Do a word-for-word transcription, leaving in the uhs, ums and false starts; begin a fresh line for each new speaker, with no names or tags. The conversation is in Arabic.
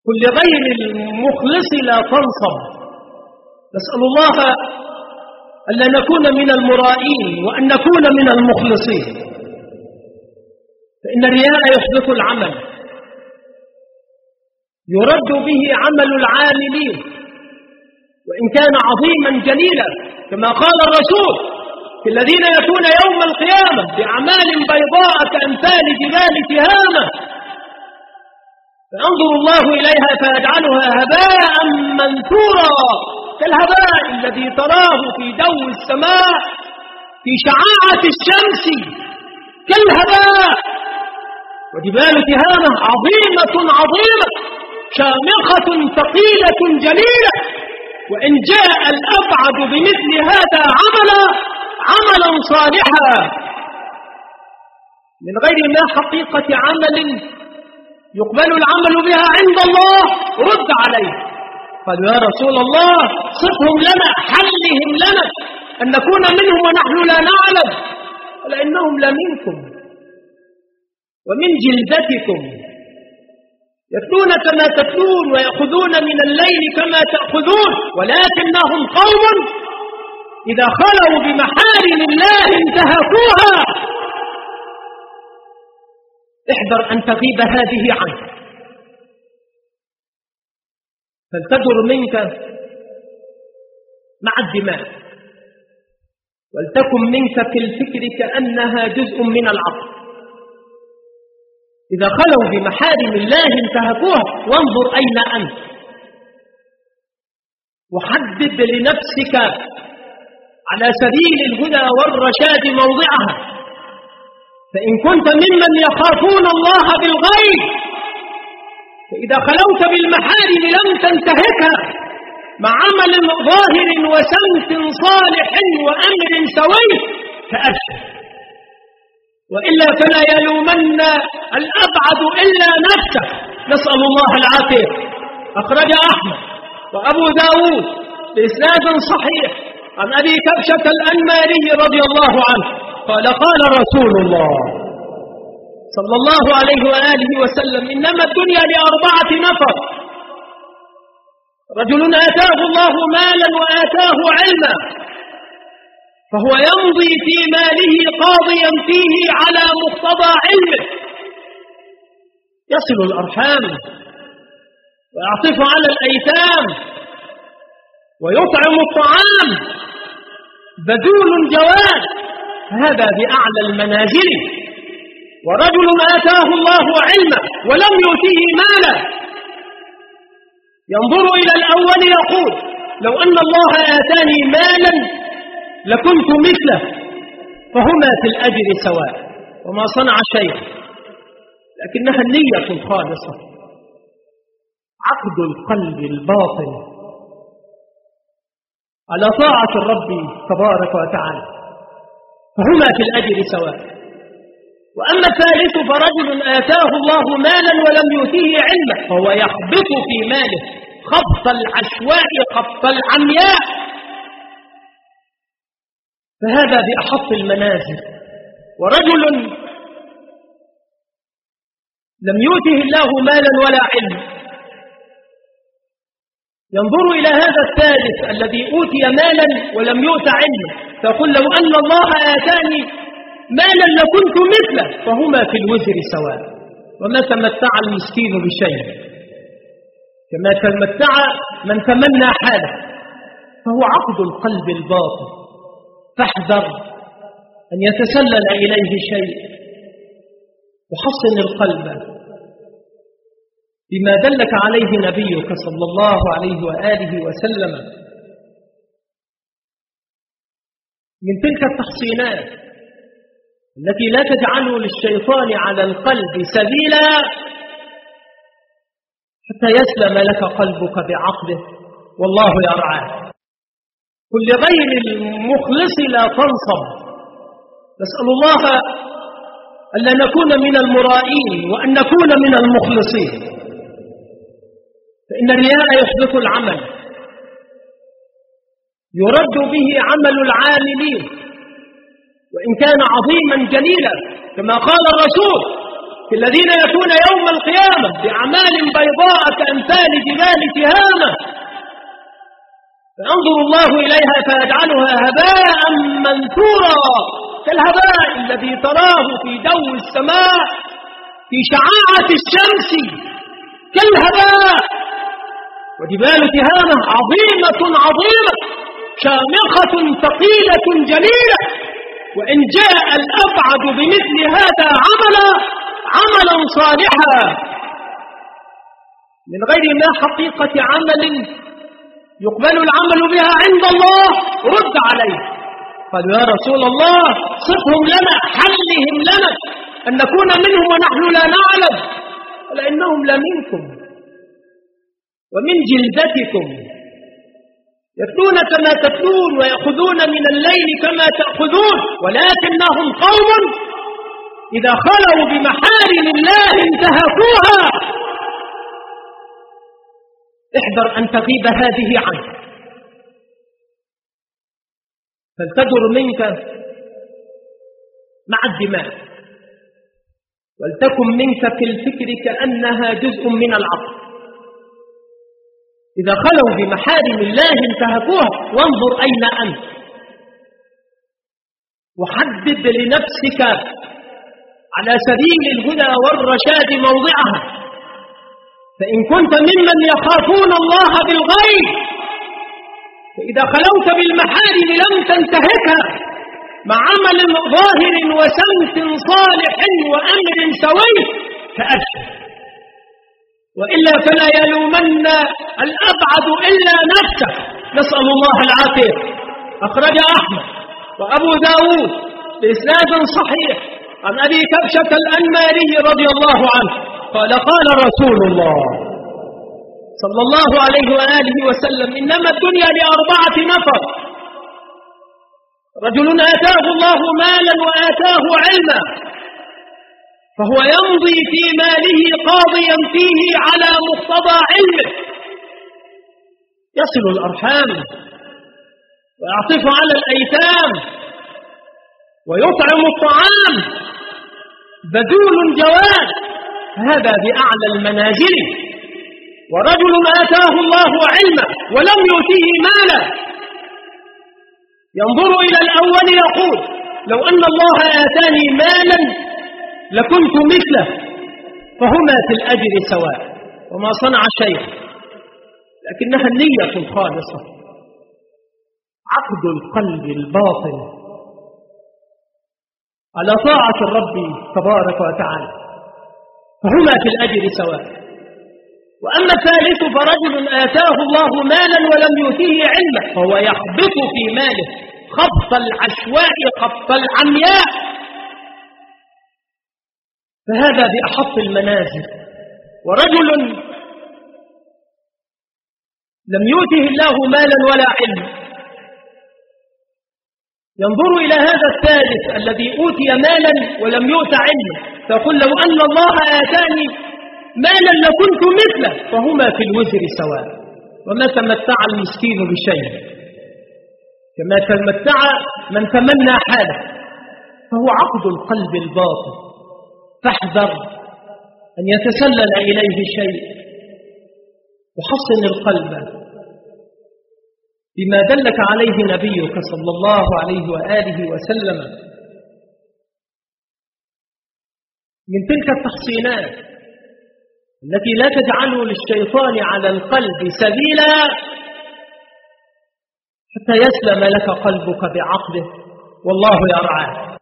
كل غير المخلص لا تنصب. نسأل الله ألا نكون من المرائين وأن نكون من المخلصين، فإن الرياء يحبط العمل، يرد به عمل العاملين وإن كان عظيما جليلا، كما قال الرسول في الذين يأتون يوم القيامة بأعمال بيضاء كأمثال جبال تهامة فينظر الله إليها فيجعلها هباء منثورا كالهباء الذي تراه في جو السماء في شعاعة الشمس كالهباء. وجبال تهامة عظيمة عظيمة شامخة ثقيلة جليلة، وإن جاء الأبعد بمثل هذا عملا عملا صالحا من غير ما حقيقة عمل يقبل العمل بها عند الله رد عليه. قالوا يا رسول الله صفهم لنا، حلهم لنا أن نكون منهم ونحن لا نعلم. قال إنهم لمنكم ومن جلدتكم يتلون كما تتلون ويأخذون من الليل كما تأخذون، ولكنهم قوم إذا خلوا بمحارم الله انتهكوها. احذر أن تغيب هذه عنك، فلتدر منك مع الدماء، ولتكن منك في الفكر كأنها جزء من العقل. إذا خلوا بمحارم الله انتهكوها، وانظر أين أنت، وحدد لنفسك على سبيل الهدى والرشاد موضعها. فإن كنت ممن يخافون الله بالغيب، فإذا خلوت بالمحارم لم تنتهكها مع عمل ظاهر وسمت صالح وأمر سوي فأبشر، وإلا فلا يلومن الأبعد إلا نفسه. نسأل الله العافية. أخرج أحمد وأبو داود بإسناد صحيح عن أبي كبشة الأنماري رضي الله عنه قال قال رسول الله صلى الله عليه وآله وسلم إنما الدنيا لأربعة نفر: رجل آتاه الله مالا وآتاه علما فهو يمضي في ماله قاضيا فيه على مقتضى علمه، يصل الأرحام ويعطف على الأيتام ويطعم الطعام، بذول جواد، هذا بأعلى المنازل. ورجل آتاه الله علما ولم يؤته مالا ينظر إلى الأول يقول لو أن الله آتاني مالا لكنت مثله، فهما في الأجر سواء وما صنع شيئا، لكنها النية الخالصة، عقد القلب الباطن على طاعة الرب تبارك وتعالى، فهما في الأجر سواء. وأما الثالث فرجل آتاه الله مالا ولم يؤته علما فهو يخبط في ماله خبط العشواء خبط العمياء، فهذا بأحط المنازل. ورجل لم يؤته الله مالا ولا علم ينظر إلى هذا الثالث الذي أوتي مالا ولم يؤت علما فيقول لو أن الله آتاني مالا لكنت مثله، فهما في الوزر سواء. وما تمتع المسكين بشيء كما تمتع من تمنى حاله، فهو عقد القلب الباطن، فاحذر أن يتسلل إليه شيء. وحصن القلب بما دلك عليه نبيك صلى الله عليه وآله وسلم من تلك التحصينات التي لا تجعل للشيطان على القلب سبيلا حتى يسلم لك قلبك بعقله، والله يرعاه. كل غير المخلص لا تنصب. نسأل الله ألا نكون من المرائين وأن نكون من المخلصين، فإن الرياء يحبط العمل، يرد به عمل العاملين وإن كان عظيما جليلا، كما قال الرسول الذين يأتون يوم القيامة بأعمال بيضاء كأمثال جبال تهامة فينظر الله إليها فيجعلها هباء منثورا كالهباء الذي تراه في جو السماء في شعاعة الشمس كالهباء. وجبال تهامة عظيمة عظيمة شامخة ثقيلة جليلة، وإن جاء الأبعد بمثل هذا عملا عملا صالحا من غير ما حقيقة عمل يقبل العمل بها عند الله رد عليه. قالوا يا رسول الله صفهم لنا حلهم لنا أن نكون منهم ونحن لا نعلم، لأنهم لا منكم ومن جلدتكم يتلون كما تتلون ويأخذون من الليل كما تأخذون، ولكنهم قوم إذا خلوا بمحارم الله انتهكوها. احذر أن تغيب هذه عنك فلتدر منك مع الدماء، ولتكن منك في الفكر كأنها جزء من العقل. إذا خلوا بمحارم الله انتهكوها، وانظر أين أنت وحدد لنفسك على سبيل الهدى والرشاد موضعها. فإن كنت ممن يخافون الله بالغيب فإذا خلوت بالمحارم لم تنتهكها مع عمل ظاهر وسمت صالح وأمر سوي فأبشر، وإلا فلا يلومن الأبعد إلا نفسه. نسأل الله العافية. أخرج أحمد وأبو داود بإسناد صحيح عن أبي كبشة الأنماري رضي الله عنه قال قال رسول الله صلى الله عليه وآله وسلم إنما الدنيا لأربعة نفر: رجل آتاه الله مالا وآتاه علما فهو يمضي في ماله قاضيا فيه على مقتضى علمه، يصل الأرحام ويعطف على الأيتام ويطعم الطعام، بذول جواد، هذا بأعلى المنازل. ورجل آتاه الله علما ولم يؤته مالا ينظر إلى الأول يقول لو أن الله آتاني مالا لكنت مثله، فهما في الأجر سواء وما صنع شيء، لكنها النية الخالصة، عقد القلب الباطن على طاعة الرب تبارك وتعالى، فهما في الأجر سواء. وأما الثالث فرجل آتاه الله مالا ولم يؤته علما فهو يخبط في ماله خبط العشواء خبط العمياء، فهذا بأحط المنازل. ورجل لم يؤته الله مالا ولا علما ينظر إلى هذا الثالث الذي أوتي مالا ولم يؤت علما فيقول لو أن الله آتاني مالا لكنت مثله، فهما في الوزر سواء. وما تمتع المسكين بشيء كما تمتع من تمنى حاله، فهو عقد القلب الباطن، فاحذر أن يتسلل إليه شيء. وحصن القلب بما دلك عليه نبيك صلى الله عليه وآله وسلم من تلك التحصينات التي لا تجعل للشيطان على القلب سبيلا حتى يسلم لك قلبك بعقله، والله يرعاك.